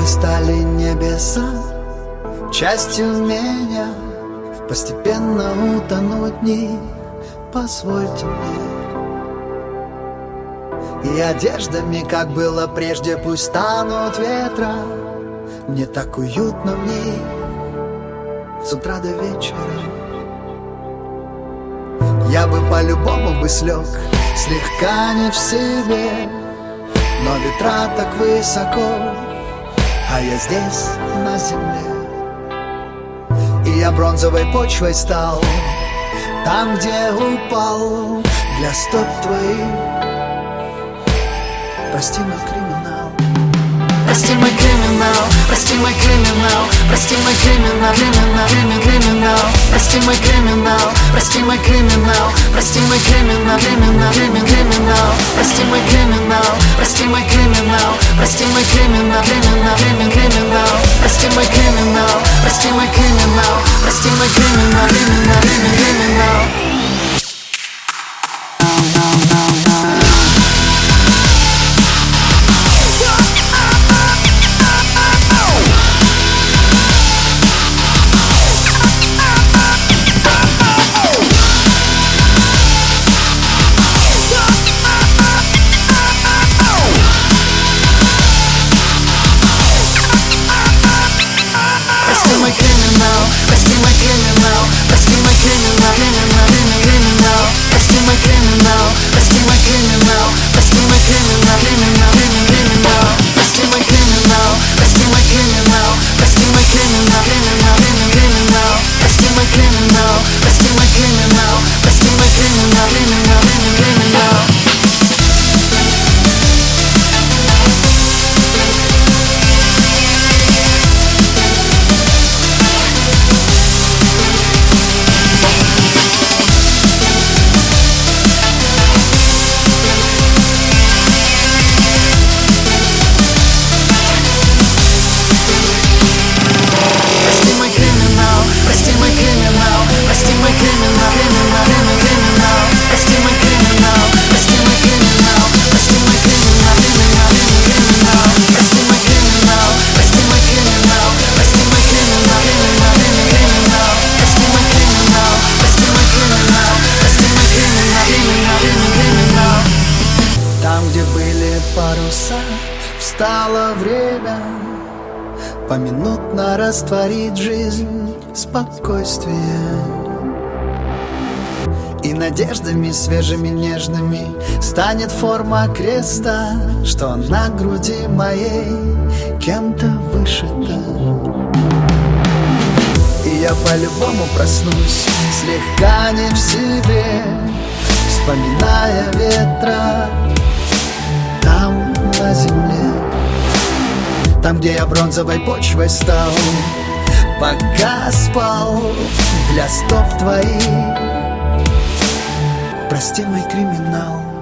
мы стали небеса, частью меня, постепенно утонуть не позвольте мне. И одеждами, как было прежде, пусть станут ветра. Мне так уютно в ней с утра до вечера. Я бы по-любому бы слег, слегка не в себе, но ветра так высоко, а я здесь, на земле. И я бронзовой почвой стал там, где упал, для стоп твоих. Прости мой криминал. Прости мой криминал, прости мой криминал, прости мой криминал, криминал. Прости мой криминал, прости мой криминал, прости мой криминал, криминал. Прости мой криминал, прости мой криминал, прости мой криминал, криминал. Прости мой криминал, прости мой криминал, прости мой криминал, криминал. Прости мой криминал, прости мой криминал, криминал. Прости мой криминал, прости мой криминал, прости мой криминал, криминал. Прости мой криминал, прости мой криминал, прости мой криминал, криминал. Прости мой криминал, прости мой криминал, прости мой криминал, криминал. Там, где были паруса, встало время поминутно растворить жизнь в спокойствие. И надеждами свежими, нежными станет форма креста, что на груди моей кем-то вышита. И я по-любому проснусь, слегка не в себе, вспоминая ветра там, на земле. Там, где я бронзовой почвой стал, пока спал, для стоп твоих. Прости мой криминал.